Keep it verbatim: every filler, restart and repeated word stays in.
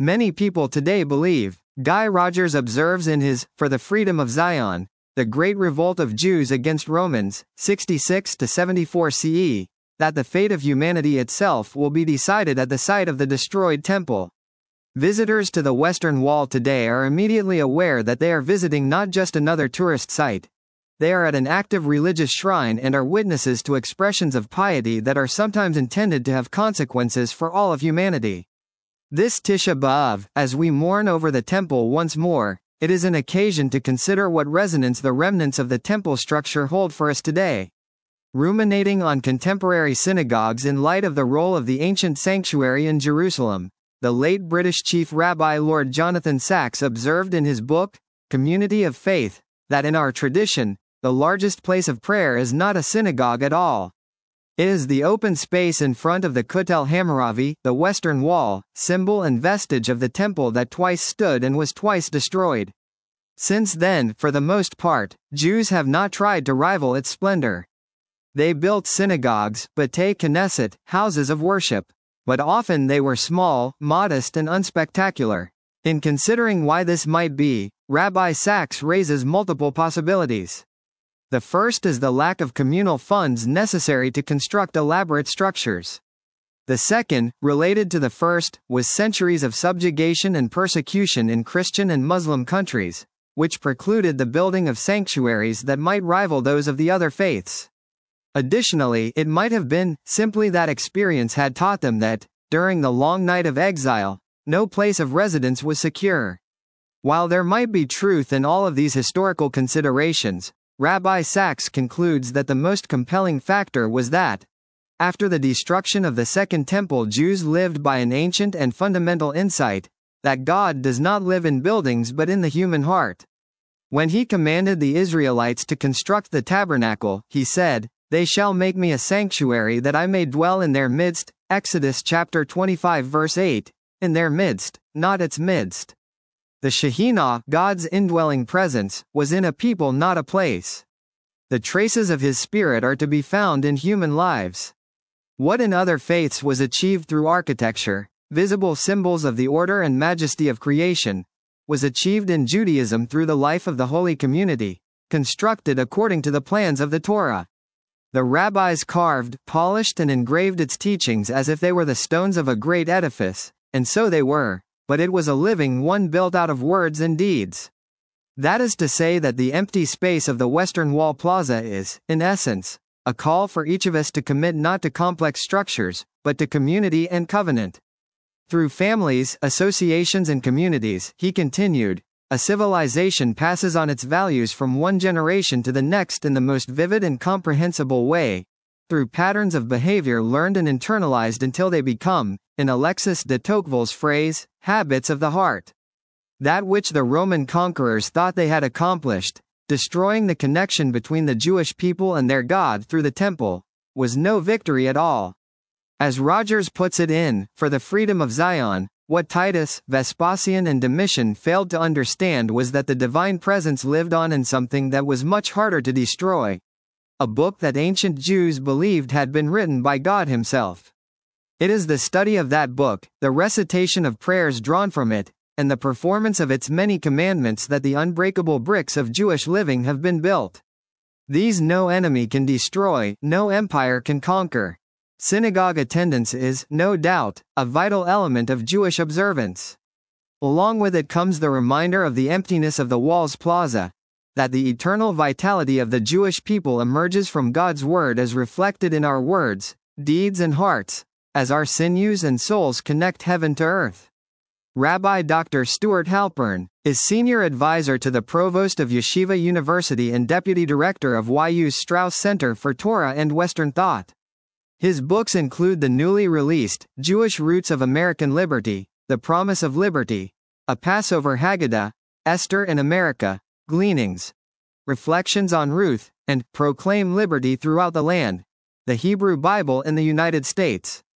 Many people today believe, Guy Rogers observes in his For the Freedom of Zion, The Great Revolt of Jews Against Romans, sixty-six to seventy-four C E, that the fate of humanity itself will be decided at the site of the destroyed temple. Visitors to the Western Wall today are immediately aware that they are visiting not just another tourist site. They are at an active religious shrine and are witnesses to expressions of piety that are sometimes intended to have consequences for all of humanity. This Tisha B'Av, as we mourn over the temple once more, it is an occasion to consider what resonance the remnants of the temple structure hold for us today. Ruminating on contemporary synagogues in light of the role of the ancient sanctuary in Jerusalem, the late British Chief Rabbi Lord Jonathan Sacks observed in his book, Community of Faith, that in our tradition, the largest place of prayer is not a synagogue at all. It is the open space in front of the Kotel Hammurabi, the Western Wall, symbol and vestige of the temple that twice stood and was twice destroyed. Since then, for the most part, Jews have not tried to rival its splendor. They built synagogues, B'tei Knesset, houses of worship. But often they were small, modest and unspectacular. In considering why this might be, Rabbi Sacks raises multiple possibilities. The first is the lack of communal funds necessary to construct elaborate structures. The second, related to the first, was centuries of subjugation and persecution in Christian and Muslim countries, which precluded the building of sanctuaries that might rival those of the other faiths. Additionally, it might have been, simply that experience had taught them that, during the long night of exile, no place of residence was secure. While there might be truth in all of these historical considerations, Rabbi Sacks concludes that the most compelling factor was that, after the destruction of the Second Temple, Jews lived by an ancient and fundamental insight, that God does not live in buildings but in the human heart. When he commanded the Israelites to construct the tabernacle, he said, "They shall make me a sanctuary that I may dwell in their midst," Exodus chapter twenty-five verse eight, in their midst, not its midst. The Shekhinah, God's indwelling presence, was in a people not a place. The traces of his spirit are to be found in human lives. What in other faiths was achieved through architecture, visible symbols of the order and majesty of creation, was achieved in Judaism through the life of the holy community, constructed according to the plans of the Torah. The rabbis carved, polished and engraved its teachings as if they were the stones of a great edifice, and so they were, but it was a living one built out of words and deeds. That is to say that the empty space of the Western Wall Plaza is, in essence, a call for each of us to commit not to complex structures, but to community and covenant. Through families, associations and communities, he continued, a civilization passes on its values from one generation to the next in the most vivid and comprehensible way, through patterns of behavior learned and internalized until they become, in Alexis de Tocqueville's phrase, habits of the heart. That which the Roman conquerors thought they had accomplished, destroying the connection between the Jewish people and their God through the temple, was no victory at all. As Rogers puts it in For the Freedom of Zion, what Titus, Vespasian and Domitian failed to understand was that the divine presence lived on in something that was much harder to destroy. A book that ancient Jews believed had been written by God himself. It is the study of that book, the recitation of prayers drawn from it, and the performance of its many commandments that the unbreakable bricks of Jewish living have been built. These no enemy can destroy, no empire can conquer. Synagogue attendance is, no doubt, a vital element of Jewish observance. Along with it comes the reminder of the emptiness of the wall's plaza, that the eternal vitality of the Jewish people emerges from God's word as reflected in our words, deeds and hearts, as our sinews and souls connect heaven to earth. Rabbi Doctor Stuart Halpern is senior advisor to the provost of Yeshiva University and deputy director of Y U's Strauss Center for Torah and Western Thought. His books include the newly released Jewish Roots of American Liberty, The Promise of Liberty, A Passover Haggadah, Esther in America, Gleanings, Reflections on Ruth, and Proclaim Liberty Throughout the Land, The Hebrew Bible in the United States.